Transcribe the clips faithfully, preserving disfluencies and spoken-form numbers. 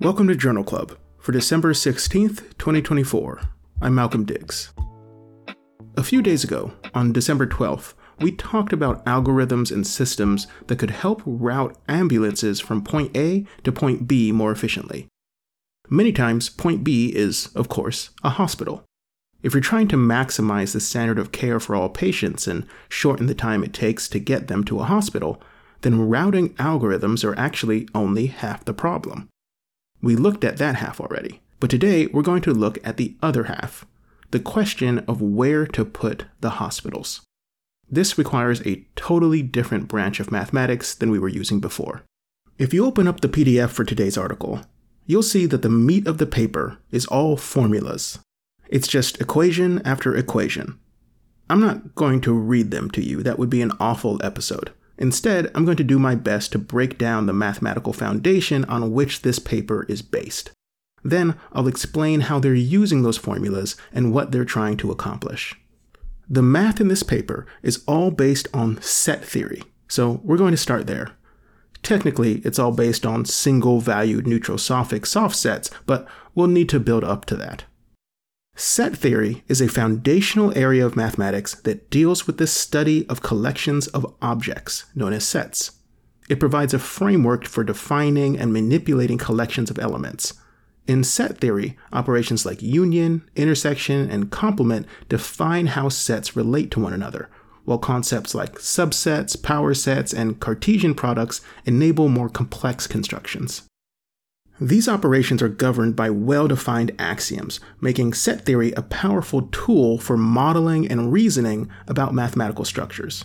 Welcome to Journal Club for December sixteenth, twenty twenty-four. I'm Malcolm Diggs. A few days ago, on December twelfth, we talked about algorithms and systems that could help route ambulances from point A to point B more efficiently. Many times, point B is, of course, a hospital. If you're trying to maximize the standard of care for all patients and shorten the time it takes to get them to a hospital, then routing algorithms are actually only half the problem. We looked at that half already, but today we're going to look at the other half, the question of where to put the hospitals. This requires a totally different branch of mathematics than we were using before. If you open up the P D F for today's article, you'll see that the meat of the paper is all formulas. It's just equation after equation. I'm not going to read them to you, that would be an awful episode. Instead, I'm going to do my best to break down the mathematical foundation on which this paper is based. Then I'll explain how they're using those formulas and what they're trying to accomplish. The math in this paper is all based on set theory, so we're going to start there. Technically, it's all based on single-valued neutral suffix soft sets, but we'll need to build up to that. Set theory is a foundational area of mathematics that deals with the study of collections of objects, known as sets. It provides a framework for defining and manipulating collections of elements. In set theory, operations like union, intersection, and complement define how sets relate to one another, while concepts like subsets, power sets, and Cartesian products enable more complex constructions. These operations are governed by well-defined axioms, making set theory a powerful tool for modeling and reasoning about mathematical structures.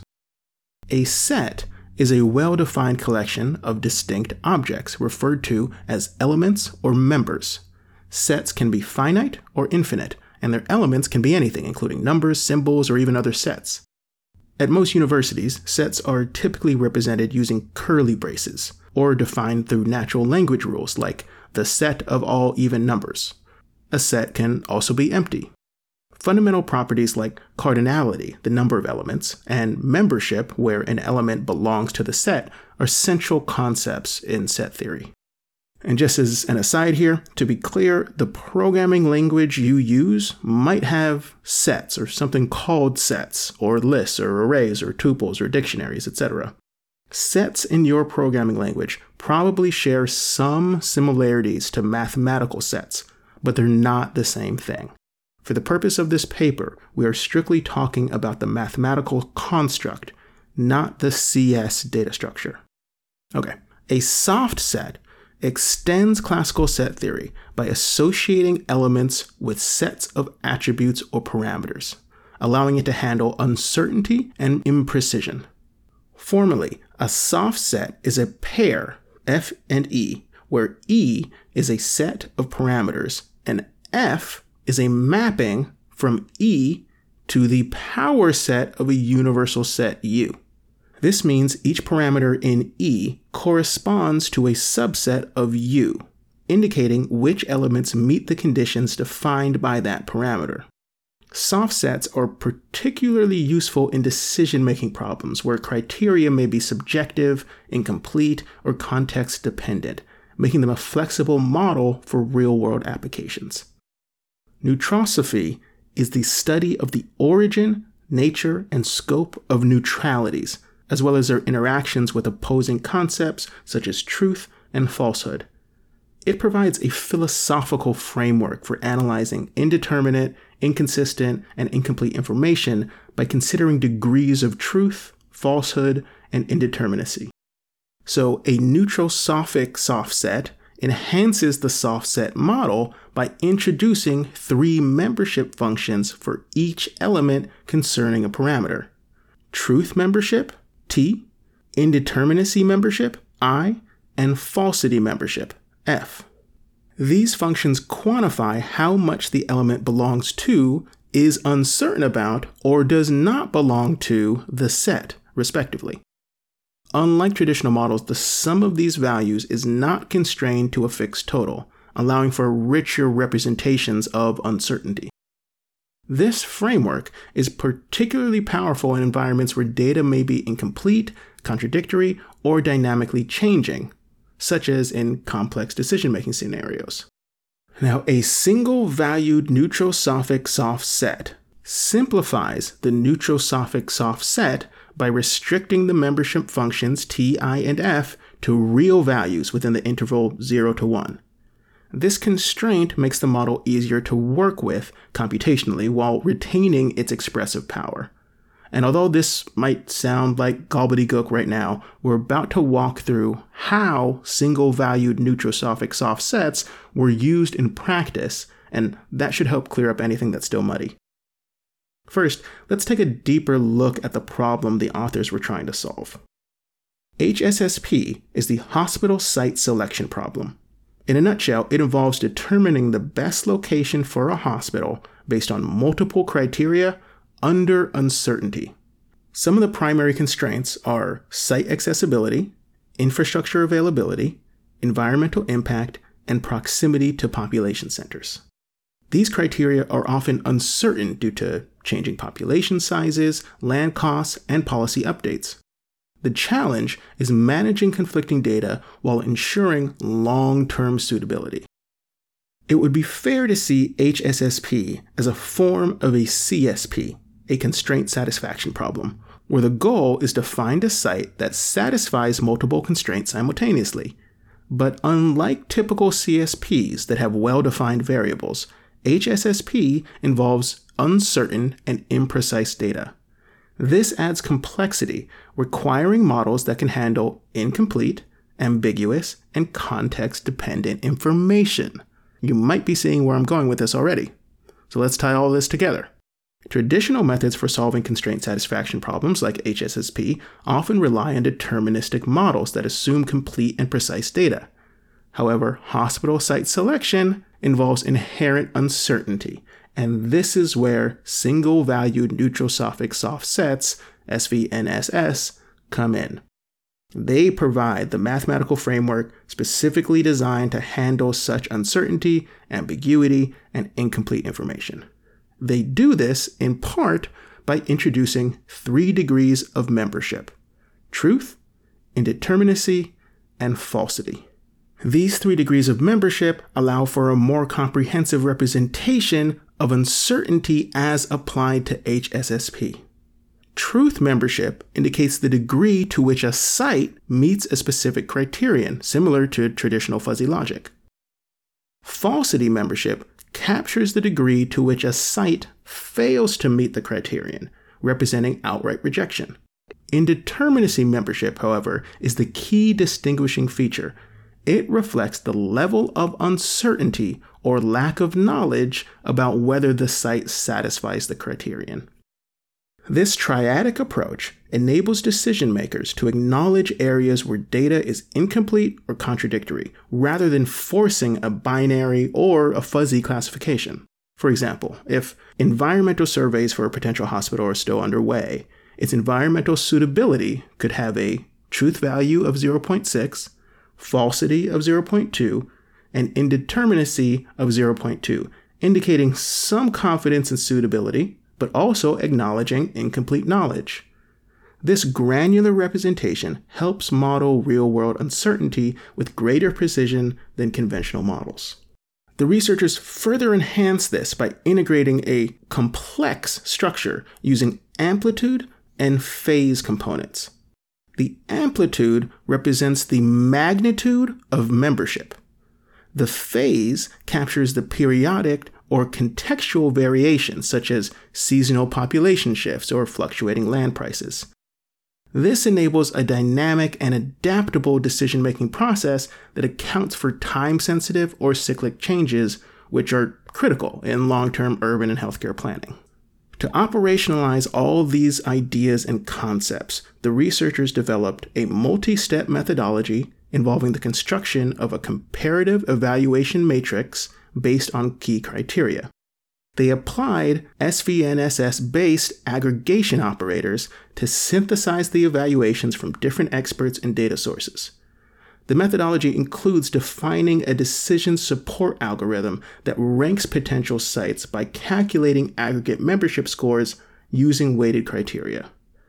A set is a well-defined collection of distinct objects referred to as elements or members. Sets can be finite or infinite, and their elements can be anything, including numbers, symbols, or even other sets. At most universities, sets are typically represented using curly braces, or defined through natural language rules like the set of all even numbers. A set can also be empty. Fundamental properties like cardinality, the number of elements, and membership, where an element belongs to the set, are central concepts in set theory. And just as an aside here, to be clear, the programming language you use might have sets or something called sets, or lists, or arrays, or tuples, or dictionaries, et cetera. Sets in your programming language probably share some similarities to mathematical sets, but they're not the same thing. For the purpose of this paper, we are strictly talking about the mathematical construct, not the C S data structure. Okay, a soft set extends classical set theory by associating elements with sets of attributes or parameters, allowing it to handle uncertainty and imprecision. Formally, a soft set is a pair, F and E, where E is a set of parameters and F is a mapping from E to the power set of a universal set U. This means each parameter in E corresponds to a subset of U, indicating which elements meet the conditions defined by that parameter. Soft sets are particularly useful in decision-making problems where criteria may be subjective, incomplete, or context-dependent, making them a flexible model for real-world applications. Neutrosophy is the study of the origin, nature, and scope of neutralities, as well as their interactions with opposing concepts such as truth and falsehood. It provides a philosophical framework for analyzing indeterminate, inconsistent, and incomplete information by considering degrees of truth, falsehood, and indeterminacy. So a neutral sophic soft set enhances the soft set model by introducing three membership functions for each element concerning a parameter: truth membership, T, indeterminacy membership, I, and falsity membership, F. These functions quantify how much the element belongs to, is uncertain about, or does not belong to the set, respectively. Unlike traditional models, the sum of these values is not constrained to a fixed total, allowing for richer representations of uncertainty. This framework is particularly powerful in environments where data may be incomplete, contradictory, or dynamically changing. such as in complex decision-making scenarios. Now, a single-valued neutral-sophic soft set simplifies the neutral-sophic soft set by restricting the membership functions T, I, and F to real values within the interval zero to one. This constraint makes the model easier to work with computationally while retaining its expressive power. And although this might sound like gobbledygook right now, we're about to walk through how single-valued neutral-sophic soft sets were used in practice, and that should help clear up anything that's still muddy. First, let's take a deeper look at the problem the authors were trying to solve. H S S P is the hospital site selection problem. In a nutshell, it involves determining the best location for a hospital based on multiple criteria under uncertainty. Some of the primary constraints are site accessibility, infrastructure availability, environmental impact, and proximity to population centers. These criteria are often uncertain due to changing population sizes, land costs, and policy updates. The challenge is managing conflicting data while ensuring long-term suitability. It would be fair to see H S S P as a form of a C S P, a constraint satisfaction problem, where the goal is to find a site that satisfies multiple constraints simultaneously. But unlike typical C S Ps that have well-defined variables, H S S P involves uncertain and imprecise data. This adds complexity, requiring models that can handle incomplete, ambiguous, and context-dependent information. You might be seeing where I'm going with this already. So let's tie all this together. Traditional methods for solving constraint satisfaction problems like H S S P often rely on deterministic models that assume complete and precise data. However, hospital site selection involves inherent uncertainty, and this is where single-valued neutral-sophic soft sets, S V N S S, come in. They provide the mathematical framework specifically designed to handle such uncertainty, ambiguity, and incomplete information. They do this in part by introducing three degrees of membership: truth, indeterminacy, and falsity. These three degrees of membership allow for a more comprehensive representation of uncertainty as applied to H S S P. Truth membership indicates the degree to which a site meets a specific criterion, similar to traditional fuzzy logic. Falsity membership captures the degree to which a site fails to meet the criterion, representing outright rejection. Indeterminacy membership, however, is the key distinguishing feature. It reflects the level of uncertainty or lack of knowledge about whether the site satisfies the criterion. This triadic approach enables decision makers to acknowledge areas where data is incomplete or contradictory, rather than forcing a binary or a fuzzy classification. For example, if environmental surveys for a potential hospital are still underway, its environmental suitability could have a truth value of zero point six, falsity of zero point two, and indeterminacy of zero point two, indicating some confidence in suitability, but also acknowledging incomplete knowledge. This granular representation helps model real-world uncertainty with greater precision than conventional models. The researchers further enhance this by integrating a complex structure using amplitude and phase components. The amplitude represents the magnitude of membership. The phase captures the periodic or contextual variations, such as seasonal population shifts or fluctuating land prices. This enables a dynamic and adaptable decision-making process that accounts for time-sensitive or cyclic changes, which are critical in long-term urban and healthcare planning. To operationalize all these ideas and concepts, the researchers developed a multi-step methodology involving the construction of a comparative evaluation matrix based on key criteria. They applied S V N S S-based aggregation operators to synthesize the evaluations from different experts and data sources. The methodology includes defining a decision support algorithm that ranks potential sites by calculating aggregate membership scores using weighted criteria.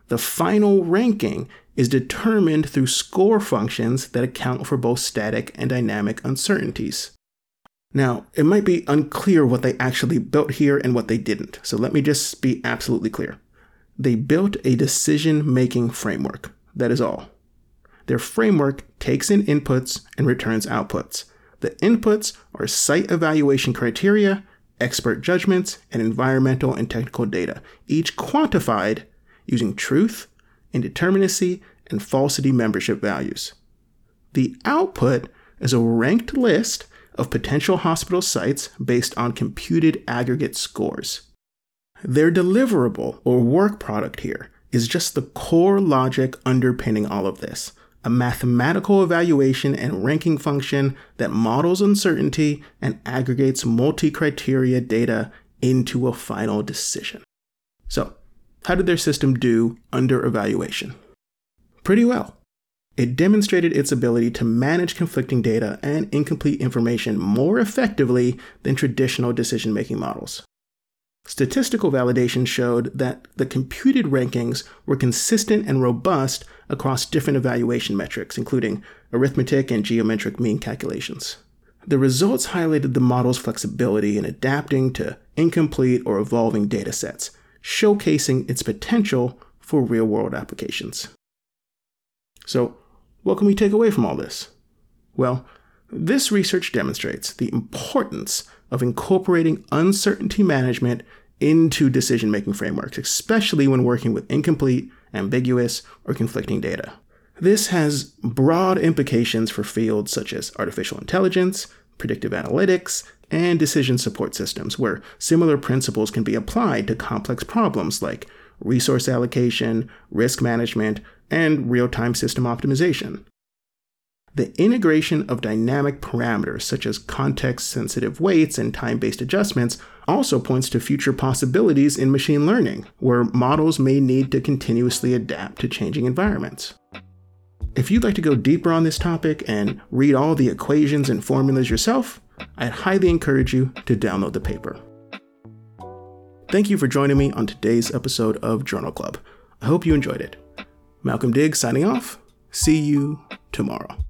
The final ranking is determined through score functions that account for both static and dynamic uncertainties. Now, it might be unclear what they actually built here and what they didn't, so let me just be absolutely clear. They built a decision-making framework. That is all. Their framework takes in inputs and returns outputs. The inputs are site evaluation criteria, expert judgments, and environmental and technical data, each quantified using truth, indeterminacy, and falsity membership values. The output is a ranked list of potential hospital sites based on computed aggregate scores. Their deliverable or work product here is just the core logic underpinning all of this, a mathematical evaluation and ranking function that models uncertainty and aggregates multi-criteria data into a final decision. So, how did their system do under evaluation? Pretty well. It demonstrated its ability to manage conflicting data and incomplete information more effectively than traditional decision-making models. Statistical validation showed that the computed rankings were consistent and robust across different evaluation metrics, including arithmetic and geometric mean calculations. The results highlighted the model's flexibility in adapting to incomplete or evolving data sets, showcasing its potential for real-world applications. So, what can we take away from all this? Well, this research demonstrates the importance of incorporating uncertainty management into decision-making frameworks, especially when working with incomplete, ambiguous, or conflicting data. This has broad implications for fields such as artificial intelligence, predictive analytics, and decision support systems, where similar principles can be applied to complex problems like resource allocation, risk management, and real-time system optimization. The integration of dynamic parameters such as context-sensitive weights and time-based adjustments also points to future possibilities in machine learning, where models may need to continuously adapt to changing environments. If you'd like to go deeper on this topic and read all the equations and formulas yourself, I'd highly encourage you to download the paper. Thank you for joining me on today's episode of Journal Club. I hope you enjoyed it. Malcolm Diggs signing off. See you tomorrow.